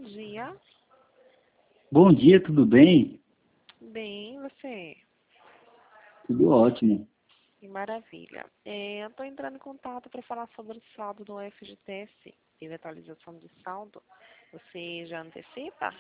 dia. Bom dia, tudo bem? Bem, você? Tudo ótimo. Que maravilha. Eu estou entrando em contato para falar sobre o saldo do FGTS. Teve atualização de saldo. Você já antecipa?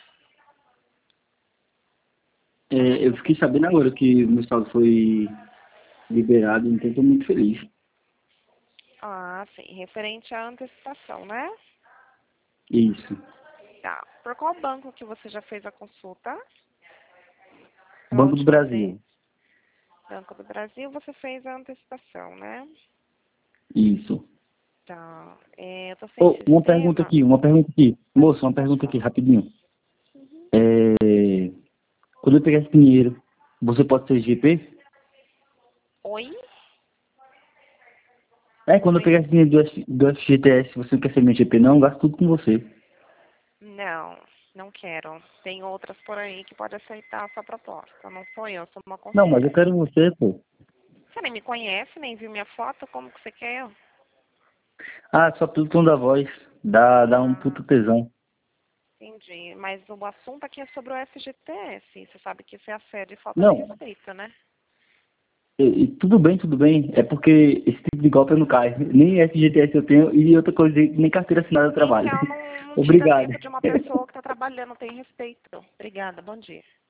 Eu fiquei sabendo agora que o meu saldo foi liberado, então estou muito feliz. Ah, sim. Referente à antecipação, né? Isso. Tá. Por qual banco que você já fez a consulta? Pela Banco do última vez? Brasil. Banco do Brasil, você fez a antecipação, né? Isso. Tá. Eu tô sem Oh, sistema. uma pergunta aqui. Moço, uma Pode pergunta aqui, falar. rapidinho. Uhum. É, Quando eu pegar esse dinheiro, você pode ser GP? Oi? Quando eu pegar esse dinheiro do FGTS, você não quer ser meu GP não? Eu gasto tudo com você. Não, não quero. Tem outras por aí que pode aceitar a sua proposta. Não sou eu, sou uma Não, mas eu consultora. quero você, pô. Você nem me conhece, nem viu minha foto, como que você quer? Ah, só pelo tom da voz. Dá um Ah, puto tesão. entendi. Mas o assunto aqui é sobre o FGTS. Você sabe que isso é assédio e falta de Não, respeito, né? tudo bem, tudo bem. É porque esse tipo de golpe eu não caio. Nem FGTS eu tenho e outra coisa, nem carteira assinada eu trabalho. Então, não tira Obrigado. tempo de uma pessoa que está trabalhando, tem respeito. Obrigada, bom dia.